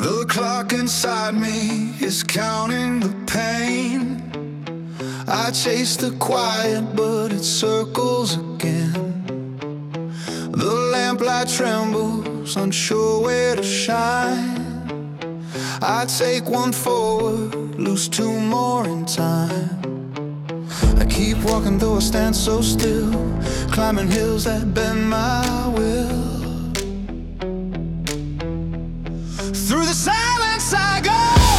The clock inside me is counting the pain. I chase the quiet, but it circles again. The lamplight trembles, unsure where to shine. I take one forward, lose two more in time. I keep walking though I stand so still, climbing hills that bend my will. Through the silence I go.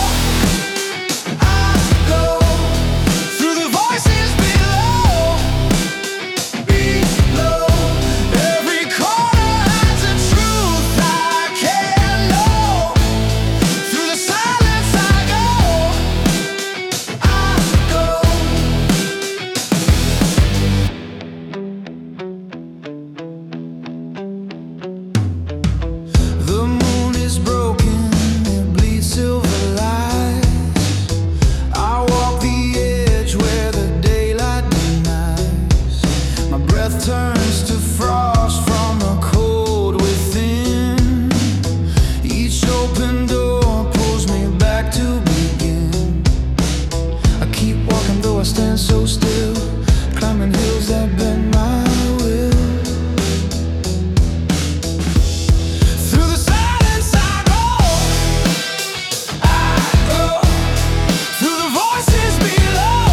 Turns to frost from the cold within. Each open door pulls me back to begin. I keep walking though I stand so still, climbing hills that bend my will. Through the silence I go, through the voices below.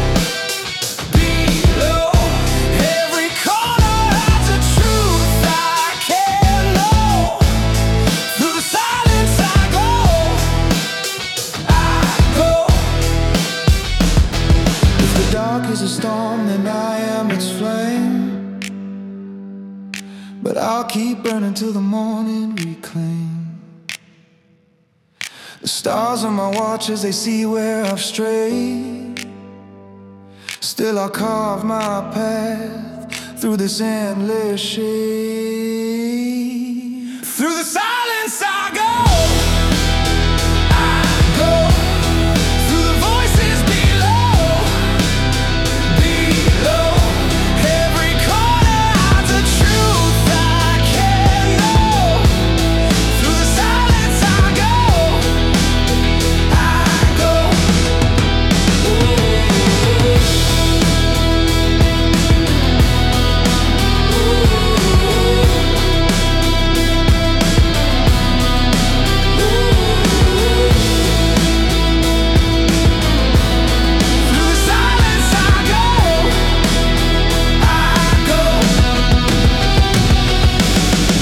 Dark is a storm, then I am its flame. But I'll keep burning till the morning reclaim. The stars on my watch as they see where I've strayed. Still I'll carve my path through this endless shade. Through the silence I go.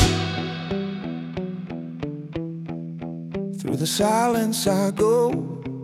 Through the silence I go.